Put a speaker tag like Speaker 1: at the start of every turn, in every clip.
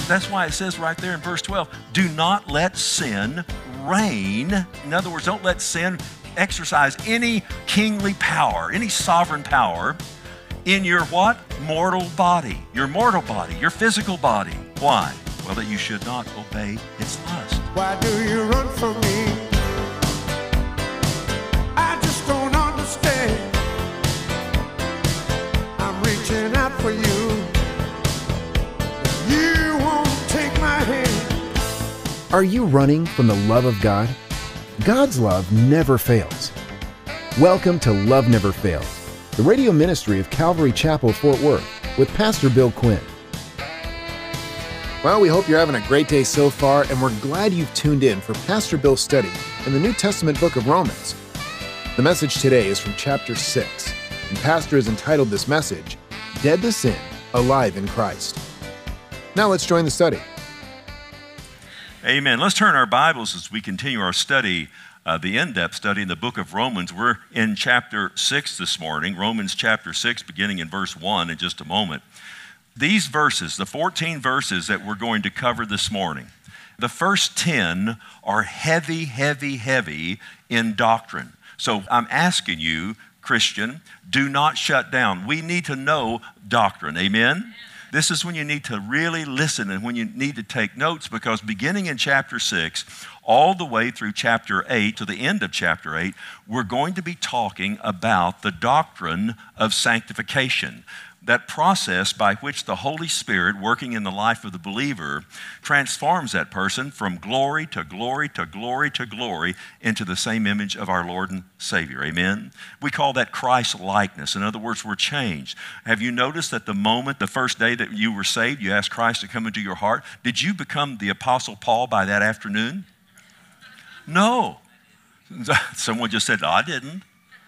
Speaker 1: That's why it says right there in verse 12, do not let sin reign. In other words, don't let sin exercise any kingly power, any sovereign power in your what? Mortal body. Your mortal body, your physical body. Why? Well, that you should not obey its lust.
Speaker 2: Why do you run from me? I just don't understand. I'm reaching out for you. You won't take my hand.
Speaker 3: Are you running from the love of God? God's love never fails. Welcome to Love Never Fails, the radio ministry of Calvary Chapel, Fort Worth, with Pastor Bill Quinn. Well, we hope you're having a great day so far, and we're glad you've tuned in for Pastor Bill's study in the New Testament book of Romans. The message today is from chapter 6, and Pastor has entitled this message, Dead to Sin, Alive in Christ. Now let's join the study.
Speaker 1: Amen. Let's turn our Bibles as we continue our study, the in-depth study in the book of Romans. We're in chapter 6 this morning, Romans chapter 6, beginning in verse 1 in just a moment. These verses, the 14 verses that we're going to cover this morning, the first 10 are heavy, heavy, heavy in doctrine. So I'm asking you, Christian, do not shut down. We need to know doctrine. Amen? This is when you need to really listen and when you need to take notes, because beginning in chapter 6, all the way through chapter 8 to the end of chapter 8, we're going to be talking about the doctrine of sanctification. That process by which the Holy Spirit, working in the life of the believer, transforms that person from glory to glory to glory to glory into the same image of our Lord and Savior. Amen? We call that Christ-likeness. In other words, we're changed. Have you noticed that the first day that you were saved, you asked Christ to come into your heart? Did you become the Apostle Paul by that afternoon? No. Someone just said, no, I didn't.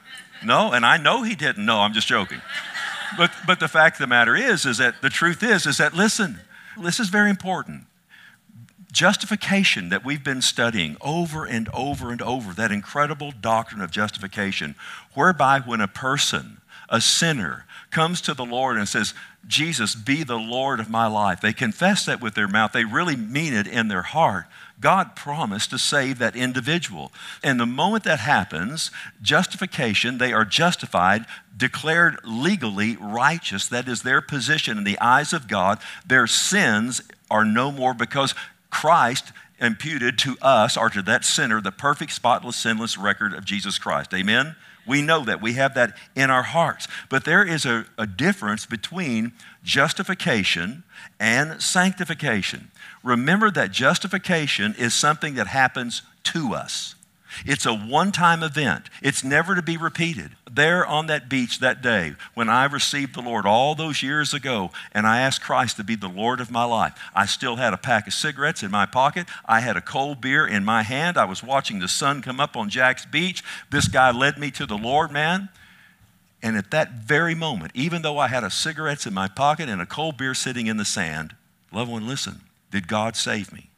Speaker 1: No, and I know he didn't. No, I'm just joking. But the fact of the matter is that the truth is that, listen, this is very important. Justification that we've been studying over and over and over, that incredible doctrine of justification, whereby when a person, a sinner, comes to the Lord and says, Jesus, be the Lord of my life, they confess that with their mouth, they really mean it in their heart. God promised to save that individual. And the moment that happens, justification, they are justified, declared legally righteous. That is their position in the eyes of God. Their sins are no more, because Christ imputed to us, or to that sinner, the perfect, spotless, sinless record of Jesus Christ. Amen? We know that. We have that in our hearts. But there is a difference between justification and sanctification. Remember that justification is something that happens to us. It's a one-time event. It's never to be repeated. There on that beach that day when I received the Lord all those years ago and I asked Christ to be the Lord of my life, I still had a pack of cigarettes in my pocket. I had a cold beer in my hand. I was watching the sun come up on Jack's Beach. This guy led me to the Lord, man. And at that very moment, even though I had a cigarettes in my pocket and a cold beer sitting in the sand, loved one, listen, did God save me?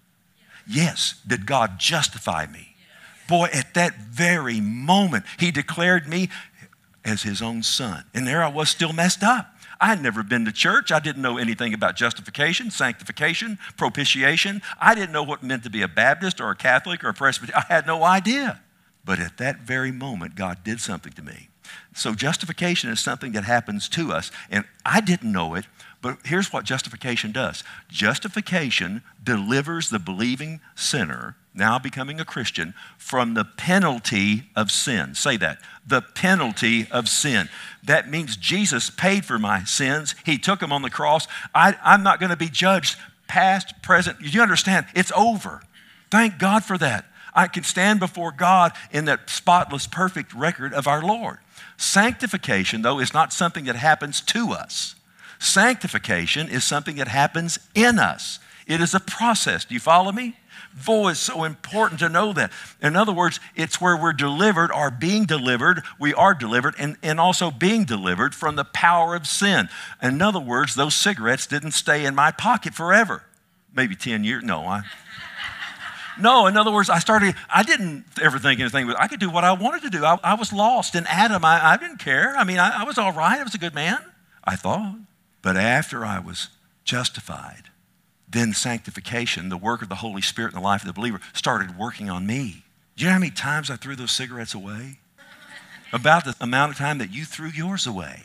Speaker 1: Yes. Did God justify me? Boy, at that very moment, he declared me as his own son. And there I was, still messed up. I had never been to church. I didn't know anything about justification, sanctification, propitiation. I didn't know what it meant to be a Baptist or a Catholic or a Presbyterian. I had no idea. But at that very moment, God did something to me. So justification is something that happens to us. And I didn't know it, but here's what justification does. Justification delivers the believing sinner, now becoming a Christian, from the penalty of sin. Say that. The penalty of sin. That means Jesus paid for my sins. He took them on the cross. I'm not going to be judged past, present. You understand? It's over. Thank God for that. I can stand before God in that spotless, perfect record of our Lord. Sanctification, though, is not something that happens to us. Sanctification is something that happens in us. It is a process. Do you follow me? Boy, it's so important to know that. In other words, it's where we're delivered, or being delivered. We are delivered and also being delivered from the power of sin. In other words, those cigarettes didn't stay in my pocket forever. Maybe 10 years. No, in other words, I didn't ever think anything, but I could do what I wanted to do. I was lost in Adam. I didn't care. I mean, I was all right. I was a good man, I thought. But after I was justified, then sanctification, the work of the Holy Spirit in the life of the believer, started working on me. Do you know how many times I threw those cigarettes away? About the amount of time that you threw yours away.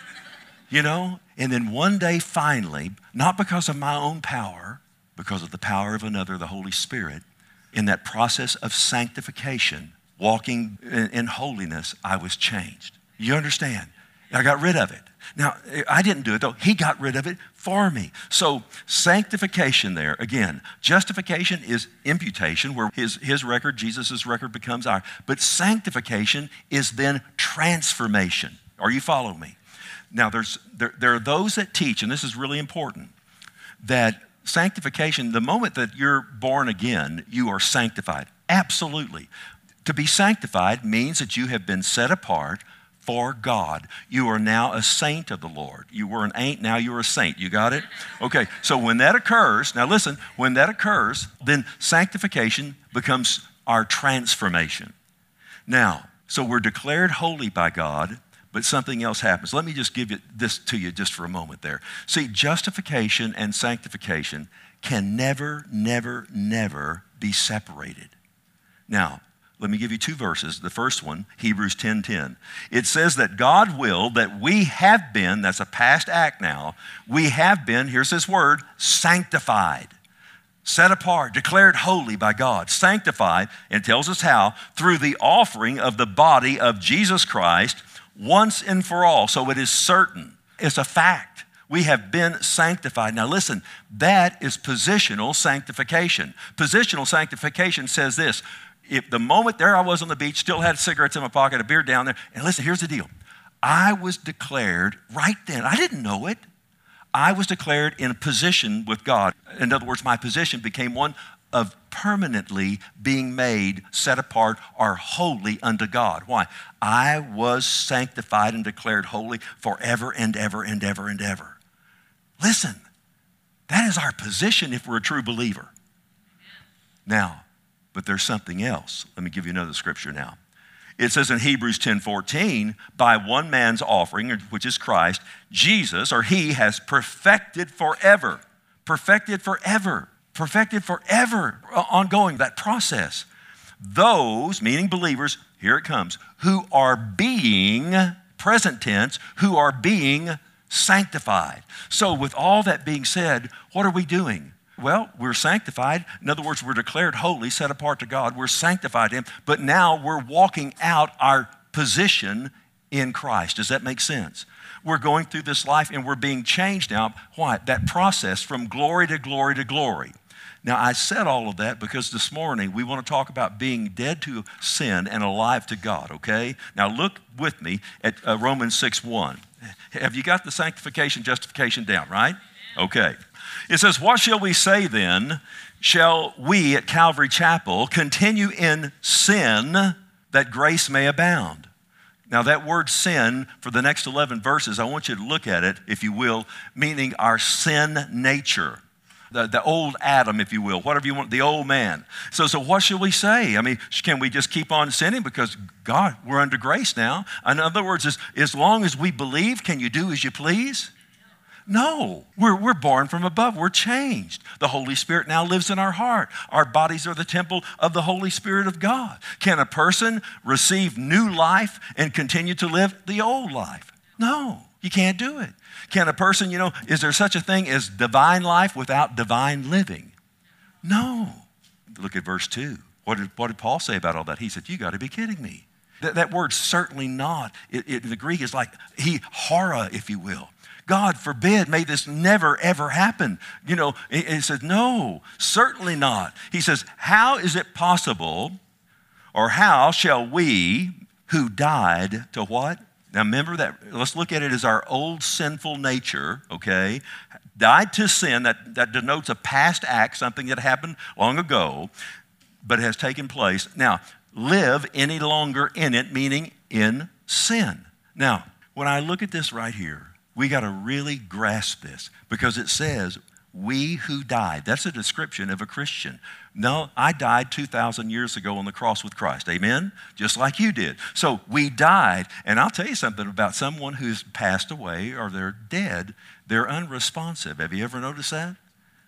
Speaker 1: You know? And then one day finally, not because of my own power, because of the power of another, the Holy Spirit, in that process of sanctification, walking in holiness, I was changed. You understand? I got rid of it. Now, I didn't do it though. He got rid of it for me. So sanctification there, again, justification is imputation, where his record, Jesus' record becomes ours. But sanctification is then transformation. Are you following me? Now, there are those that teach, and this is really important, that sanctification, the moment that you're born again, you are sanctified. Absolutely. To be sanctified means that you have been set apart for God. You are now a saint of the Lord. You were an ain't, now you're a saint. You got it? Okay, so when that occurs, now listen, when that occurs, then sanctification becomes our transformation. Now, so we're declared holy by God, but something else happens. Let me just give this to you just for a moment there. See, justification and sanctification can never, never, never be separated. Now, let me give you two verses. The first one, Hebrews 10:10. It says that God willed that we have been, that's a past act now, we have been, here's this word, sanctified, set apart, declared holy by God, sanctified, and tells us how, through the offering of the body of Jesus Christ once and for all. So it is certain. It's a fact. We have been sanctified. Now listen, that is positional sanctification. Positional sanctification says this. If the moment there I was on the beach, still had cigarettes in my pocket, a beer down there, and listen, here's the deal. I was declared right then. I didn't know it. I was declared in a position with God. In other words, my position became one of permanently being made, set apart, or holy unto God. Why? I was sanctified and declared holy forever and ever and ever and ever. Listen, that is our position if we're a true believer. Now, but there's something else. Let me give you another scripture now. It says in Hebrews 10:14, by one man's offering, which is Christ, Jesus, or he, has perfected forever. Perfected forever. Perfected forever. Ongoing, that process. Those, meaning believers, here it comes, who are being, present tense, who are being sanctified. So with all that being said, what are we doing? Well, we're sanctified. In other words, we're declared holy, set apart to God. We're sanctified in Him, but now we're walking out our position in Christ. Does that make sense? We're going through this life and we're being changed now. Why? That process from glory to glory to glory. Now, I said all of that because this morning we want to talk about being dead to sin and alive to God, okay? Now, look with me at Romans 6:1. Have you got the sanctification, justification down, right? Okay. It says, what shall we say then? Shall we at Calvary Chapel continue in sin that grace may abound? Now that word sin, for the next 11 verses, I want you to look at it, if you will, meaning our sin nature. The old Adam, if you will, whatever you want, the old man. So what shall we say? I mean, can we just keep on sinning because God, we're under grace now? In other words, as long as we believe, can you do as you please? No, we're born from above. We're changed. The Holy Spirit now lives in our heart. Our bodies are the temple of the Holy Spirit of God. Can a person receive new life and continue to live the old life? No, you can't do it. Can a person, is there such a thing as divine life without divine living? No. Look at verse 2. What did Paul say about all that? He said, you got to be kidding me. That word certainly not. In the Greek is like hora, if you will. God forbid, may this never, ever happen. He says, no, certainly not. He says, how is it possible, or how shall we who died to what? Now remember that, let's look at it as our old sinful nature, okay? Died to sin, that denotes a past act, something that happened long ago, but has taken place. Now, live any longer in it, meaning in sin. Now, when I look at this right here, we got to really grasp this because it says, we who died. That's a description of a Christian. No, I died 2,000 years ago on the cross with Christ. Amen? Just like you did. So we died. And I'll tell you something about someone who's passed away or they're dead. They're unresponsive. Have you ever noticed that?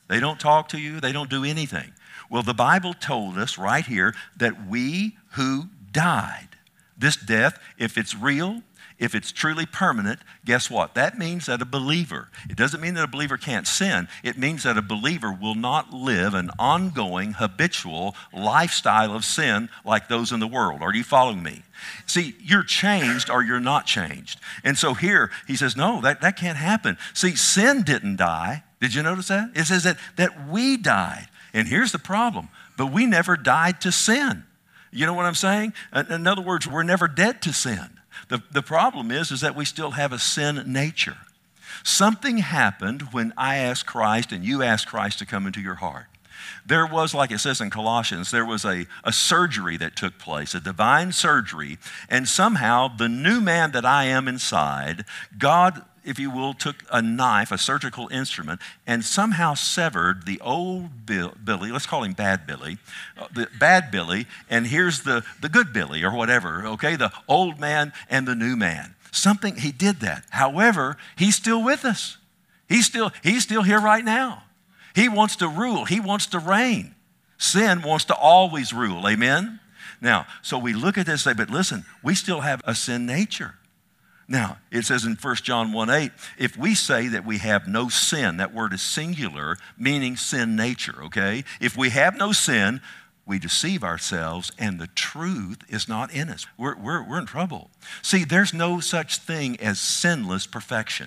Speaker 1: They don't talk to you. They don't do anything. Well, the Bible told us right here that we who died, this death, if it's real, if it's truly permanent, guess what? That means that a believer, it doesn't mean that a believer can't sin. It means that a believer will not live an ongoing, habitual lifestyle of sin like those in the world. Are you following me? See, you're changed or you're not changed. And so here, he says, no, that can't happen. See, sin didn't die. Did you notice that? It says that we died. And here's the problem. But we never died to sin. You know what I'm saying? In other words, we're never dead to sin. The problem is that we still have a sin nature. Something happened when I asked Christ and you asked Christ to come into your heart. There was, like it says in Colossians, there was a surgery that took place, a divine surgery, and somehow the new man that I am inside, God, if you will, took a knife, a surgical instrument, and somehow severed the old Billy, let's call him Bad Billy, the Bad Billy, and here's the good Billy or whatever, okay, the old man and the new man. Something, he did that. However, he's still with us. He's still here right now. He wants to rule. He wants to reign. Sin wants to always rule, amen? Now, so we look at this and say, but listen, we still have a sin nature. Now, it says in 1 John 1:8, if we say that we have no sin, that word is singular, meaning sin nature, okay? If we have no sin, we deceive ourselves and the truth is not in us. We're in trouble. See, there's no such thing as sinless perfection.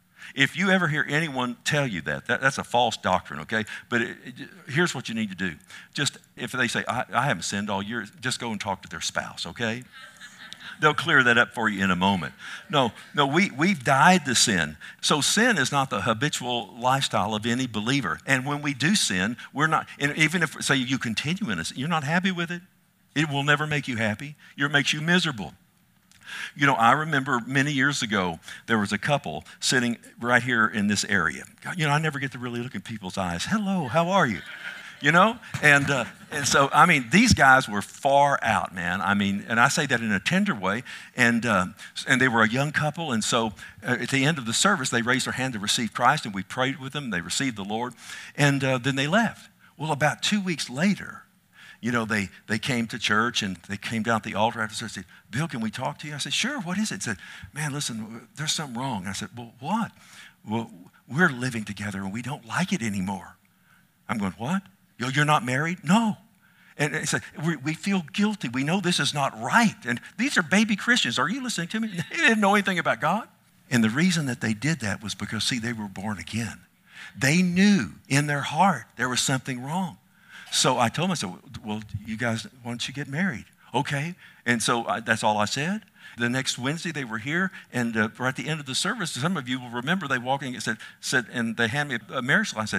Speaker 1: If you ever hear anyone tell you that's a false doctrine, okay? But here's what you need to do. Just if they say, I haven't sinned all year, just go and talk to their spouse, okay? They'll clear that up for you in a moment. No, we've died to sin. So sin is not the habitual lifestyle of any believer. And when we do sin, we're not, and even if, say, you continue in it, you're not happy with it, it will never make you happy. It makes you miserable. You know, I remember many years ago, there was a couple sitting right here in this area. You know, I never get to really look in people's eyes. Hello, how are you? You know, and so, I mean, these guys were far out, man. I mean, and I say that in a tender way, and they were a young couple, and so at the end of the service, they raised their hand to receive Christ, and we prayed with them. They received the Lord, and then they left. Well, about 2 weeks later, you know, they came to church, and they came down at the altar after church and said, Bill, can we talk to you? I said, sure, what is it? He said, man, listen, there's something wrong. I said, well, what? Well, we're living together, and we don't like it anymore. I'm going, what? You're not married? No. And he said, we feel guilty. We know this is not right. And these are baby Christians. Are you listening to me? They didn't know anything about God. And the reason that they did that was because, see, they were born again. They knew in their heart there was something wrong. So I told them, I said, well, you guys, why don't you get married? Okay. And so that's all I said. The next Wednesday they were here, and right at the end of the service, some of you will remember they walked in and said, and they handed me a marriage license.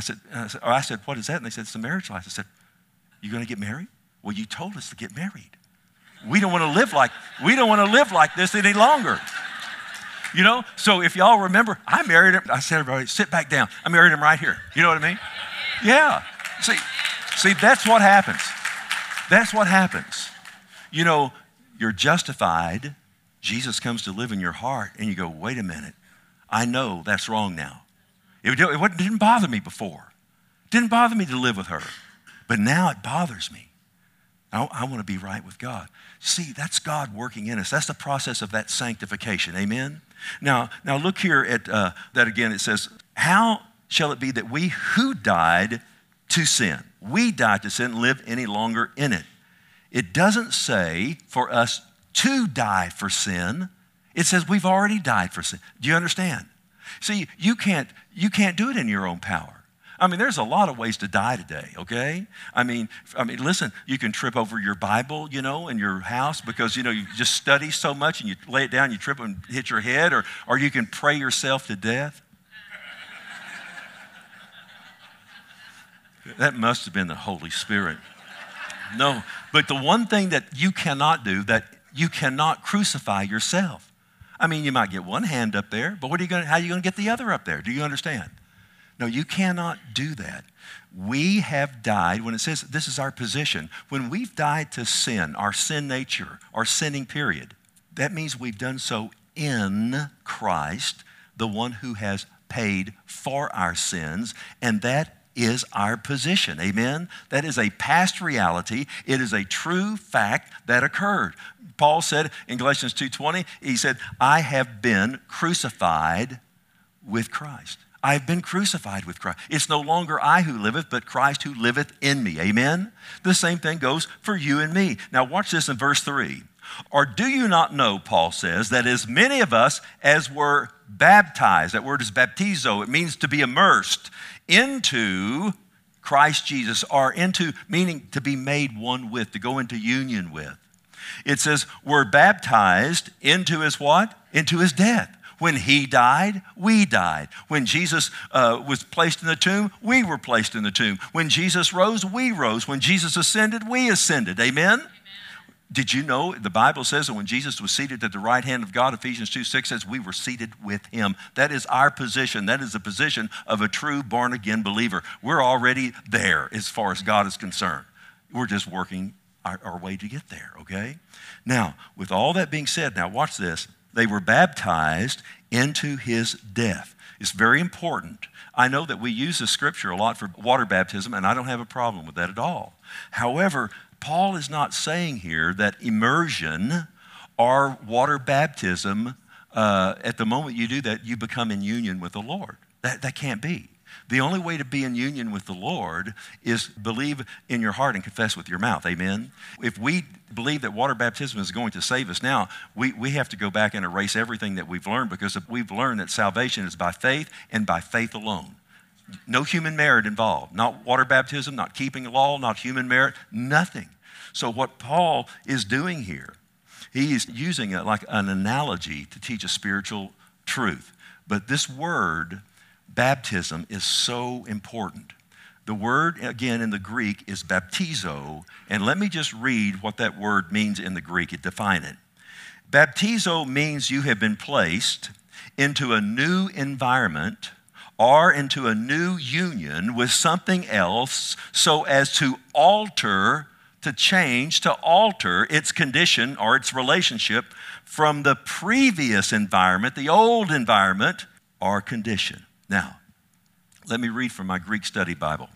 Speaker 1: I said, what is that? And they said, it's a marriage license. I said, you going to get married? Well, you told us to get married. We don't want to live like this any longer. You know, so if y'all remember, I married him. I said, everybody, sit back down. I married him right here. You know what I mean? Yeah. See, that's what happens. That's what happens. You know, you're justified. Jesus comes to live in your heart, and you go, wait a minute. I know that's wrong now. It didn't bother me before. It didn't bother me to live with her. But now it bothers me. I want to be right with God. See, that's God working in us. That's the process of that sanctification. Amen? Now look here at that again. It says, how shall it be that we who died to sin, we died to sin, live any longer in it? It doesn't say for us to die for sin. It says we've already died for sin. Do you understand? See, you can't do it in your own power. I mean, there's a lot of ways to die today, okay? I mean, listen, you can trip over your Bible, you know, in your house because, you know, you just study so much and you lay it down, you trip and hit your head, or you can pray yourself to death. That must have been the Holy Spirit. No, but the one thing that you cannot do, that you cannot crucify yourself. I mean, you might get one hand up there, but how are you going to get the other up there? Do you understand? No, you cannot do that. We have died, when it says this is our position, when we've died to sin, our sin nature, our sinning period, that means we've done so in Christ, the one who has paid for our sins, and that is our position. Amen? That is a past reality. It is a true fact that occurred. Paul said in Galatians 2:20, he said, I have been crucified with Christ. I have been crucified with Christ. It's no longer I who liveth, but Christ who liveth in me. Amen? The same thing goes for you and me. Now watch this in verse 3. Or do you not know, Paul says, that as many of us as were baptized, that word is baptizo, it means to be immersed into Christ Jesus, or into, meaning to be made one with, to go into union with. It says, we're baptized into his what? Into his death. When he died, we died. When Jesus was placed in the tomb, we were placed in the tomb. When Jesus rose, we rose. When Jesus ascended, we ascended. Amen? Did you know the Bible says that when Jesus was seated at the right hand of God, Ephesians 2:6 says we were seated with him. That is our position. That is the position of a true born-again believer. We're already there as far as God is concerned. We're just working our way to get there, okay? Now, with all that being said, now watch this. They were baptized into his death. It's very important. I know that we use the scripture a lot for water baptism, and I don't have a problem with that at all. However, Paul is not saying here that immersion or water baptism, at the moment you do that, you become in union with the Lord. That can't be. The only way to be in union with the Lord is believe in your heart and confess with your mouth. Amen? If we believe that water baptism is going to save us now, we have to go back and erase everything that we've learned, because we've learned that salvation is by faith and by faith alone. No human merit involved. Not water baptism, not keeping law, not human merit, nothing. So what Paul is doing here, he's using it like an analogy to teach a spiritual truth. But this word, baptism, is so important. The word, again, in the Greek is baptizo. And let me just read what that word means in the Greek and define it. Baptizo means you have been placed into a new environment or into a new union with something else so as to alter, to change, to alter its condition or its relationship from the previous environment, the old environment or condition. Now, let me read from my Greek study Bible.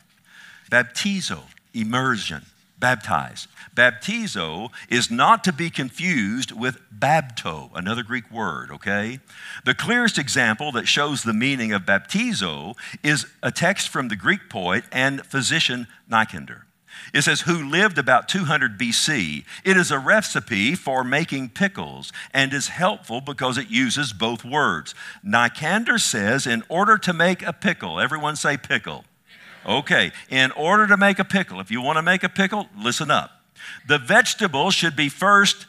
Speaker 1: Baptizo, immersion, baptize. Baptizo is not to be confused with bapto, another Greek word, okay? The clearest example that shows the meaning of baptizo is a text from the Greek poet and physician Nicander. It says, who lived about 200 BC. It is a recipe for making pickles and is helpful because it uses both words. Nicander says, in order to make a pickle, everyone say pickle. Okay, in order to make a pickle, if you want to make a pickle, listen up. The vegetable should be first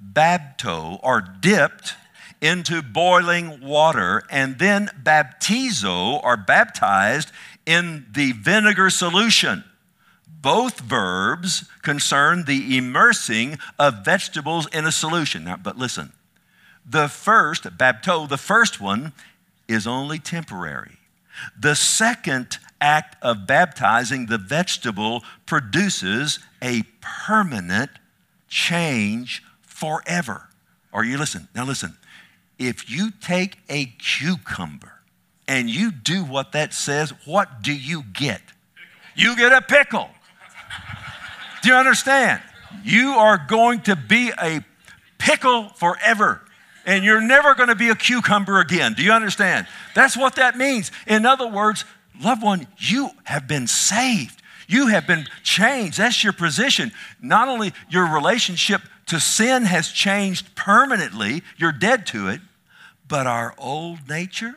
Speaker 1: bapto or dipped into boiling water and then baptizo or baptized in the vinegar solution. Both verbs concern the immersing of vegetables in a solution. Now, but listen, the first, bapto, the first one is only temporary. The second act of baptizing the vegetable produces a permanent change forever. Are you listening? Now listen, if you take a cucumber and you do what that says, what do you get? You get a pickle. Do you understand? You are going to be a pickle forever, and you're never going to be a cucumber again. Do you understand? That's what that means. In other words, loved one, you have been saved. You have been changed. That's your position. Not only your relationship to sin has changed permanently, you're dead to it, but our old nature,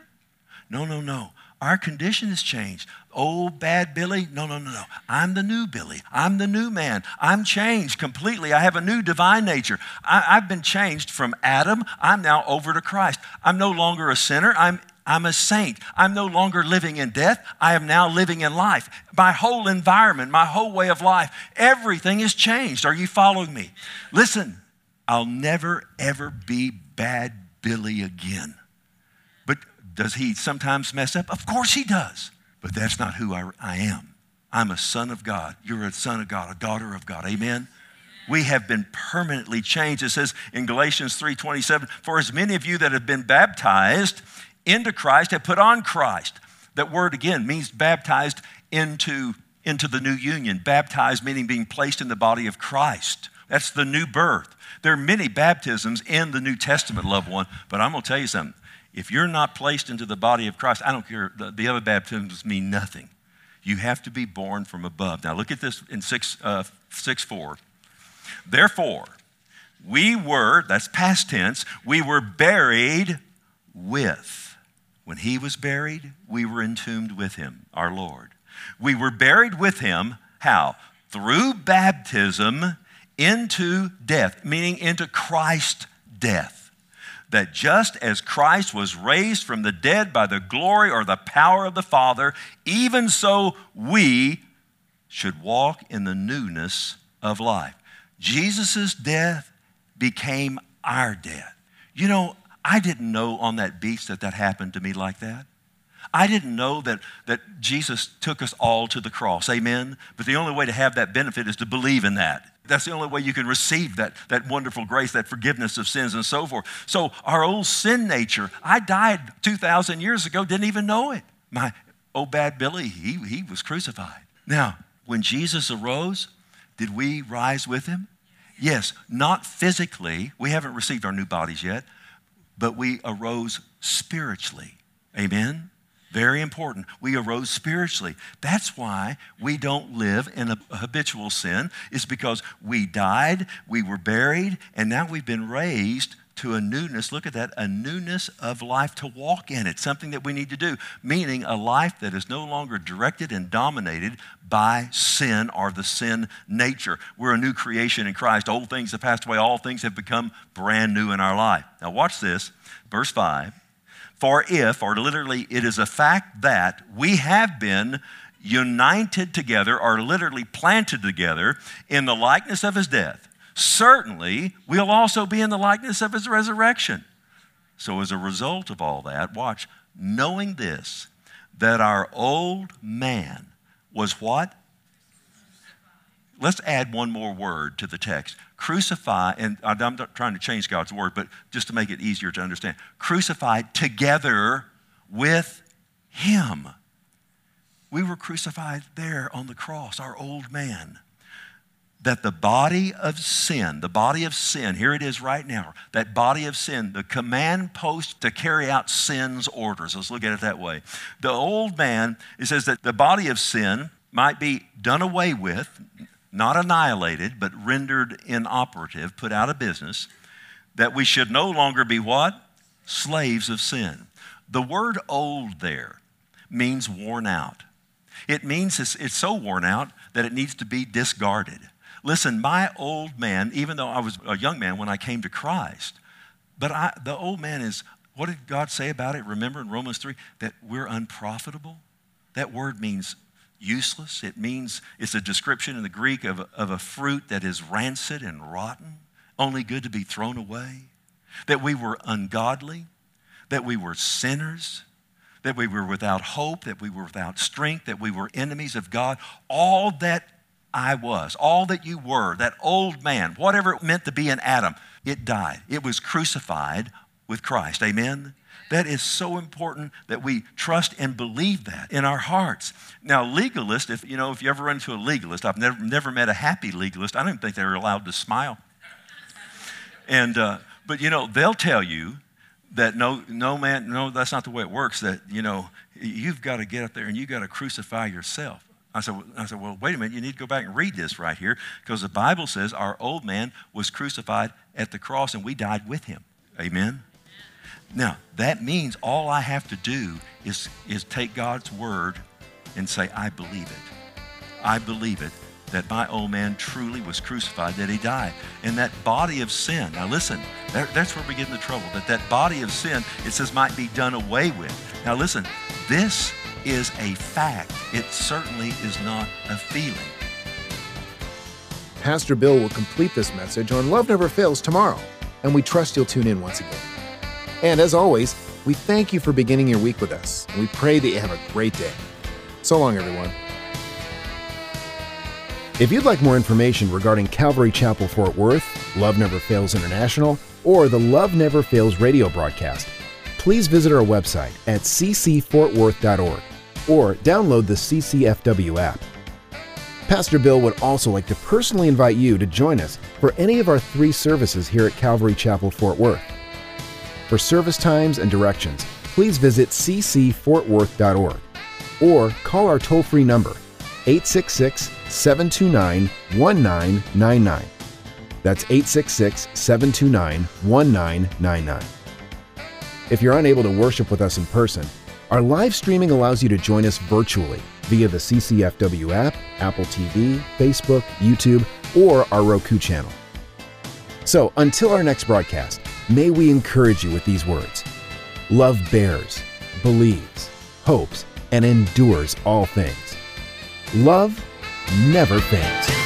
Speaker 1: no. Our condition has changed. Old bad Billy, no. I'm the new Billy. I'm the new man. I'm changed completely. I have a new divine nature. I've been changed from Adam. I'm now over to Christ. I'm no longer a sinner. I'm a saint. I'm no longer living in death. I am now living in life. My whole environment, my whole way of life, everything is changed. Are you following me? Listen, I'll never, ever be bad Billy again. But does he sometimes mess up? Of course he does. But that's not who I am. I'm a son of God. You're a son of God, a daughter of God. Amen? We have been permanently changed. It says in Galatians 3:27, for as many of you that have been baptized into Christ have put on Christ. That word again means baptized into the new union. Baptized meaning being placed in the body of Christ. That's the new birth. There are many baptisms in the New Testament, loved one, but I'm going to tell you something. If you're not placed into the body of Christ, I don't care, the other baptisms mean nothing. You have to be born from above. Now look at this in 6:4. Therefore, we were, that's past tense, we were buried with. When he was buried, we were entombed with him, our Lord. We were buried with him, how? Through baptism into death, meaning into Christ's death. That just as Christ was raised from the dead by the glory or the power of the Father, even so we should walk in the newness of life. Jesus' death became our death. You know, I didn't know on that beach that happened to me like that. I didn't know that Jesus took us all to the cross, amen? But the only way to have that benefit is to believe in that. That's the only way you can receive that wonderful grace, that forgiveness of sins and so forth. So our old sin nature, I died 2,000 years ago, didn't even know it. My old bad Billy, he was crucified. Now, when Jesus arose, did we rise with him? Yes, not physically. We haven't received our new bodies yet, but we arose spiritually. Amen? Very important. We arose spiritually. That's why we don't live in a habitual sin. It's because we died, we were buried, and now we've been raised to a newness. Look at that, a newness of life to walk in it, something that we need to do, meaning a life that is no longer directed and dominated by sin or the sin nature. We're a new creation in Christ. Old things have passed away. All things have become brand new in our life. Now watch this, verse 5. For if, or literally, it is a fact that we have been united together, or literally planted together in the likeness of his death, certainly we'll also be in the likeness of his resurrection. So as a result of all that, watch, knowing this, that our old man was what? Let's add one more word to the text. Crucify, and I'm not trying to change God's word, but just to make it easier to understand. Crucified together with him. We were crucified there on the cross, our old man. That the body of sin, here it is right now, that body of sin, the command post to carry out sin's orders. Let's look at it that way. The old man, it says that the body of sin might be done away with, not annihilated, but rendered inoperative, put out of business, that we should no longer be what? Slaves of sin. The word old there means worn out. It means it's so worn out that it needs to be discarded. Listen, my old man, even though I was a young man when I came to Christ, but the old man is, what did God say about it? Remember in Romans 3, that we're unprofitable? That word means useless. It means, it's a description in the Greek of a fruit that is rancid and rotten, only good to be thrown away. That we were ungodly, that we were sinners, that we were without hope, that we were without strength, that we were enemies of God. All that I was, all that you were, that old man, whatever it meant to be an Adam, it died. It was crucified with Christ. Amen? That is so important that we trust and believe that in our hearts. Now, legalists, if you ever run into a legalist, I've never met a happy legalist. I don't even think they're allowed to smile. And but they'll tell you that no, that's not the way it works. That you've got to get up there and you got to crucify yourself. I said, well, wait a minute. You need to go back and read this right here, because the Bible says our old man was crucified at the cross and we died with him. Amen. Now, that means all I have to do is take God's word and say, I believe it. I believe it, that my old man truly was crucified, that he died. And that body of sin, now listen, that's where we get into trouble, that body of sin, it says, might be done away with. Now listen, this is a fact. It certainly is not a feeling.
Speaker 3: Pastor Bill will complete this message on Love Never Fails tomorrow, and we trust you'll tune in once again. And as always, we thank you for beginning your week with us, and we pray that you have a great day. So long, everyone. If you'd like more information regarding Calvary Chapel Fort Worth, Love Never Fails International, or the Love Never Fails radio broadcast, please visit our website at ccfortworth.org. or download the CCFW app. Pastor Bill would also like to personally invite you to join us for any of our 3 services here at Calvary Chapel, Fort Worth. For service times and directions, please visit ccfortworth.org or call our toll-free number, 866-729-1999. That's 866-729-1999. If you're unable to worship with us in person, our live streaming allows you to join us virtually via the CCFW app, Apple TV, Facebook, YouTube, or our Roku channel. So until our next broadcast, may we encourage you with these words. Love bears, believes, hopes, and endures all things. Love never fails.